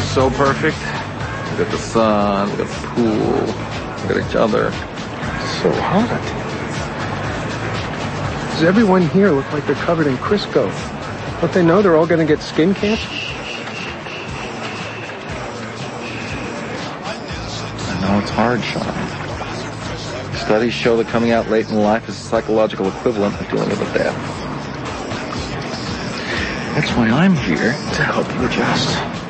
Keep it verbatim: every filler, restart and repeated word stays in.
so perfect. We got the sun, we got the pool, we got each other. So hot. Does everyone here look like they're covered in Crisco? Don't they know they're all going to get skin cancer? I know it's hard, Sean. Studies show that coming out late in life is a psychological equivalent of dealing with a death. That's why I'm here to help you adjust.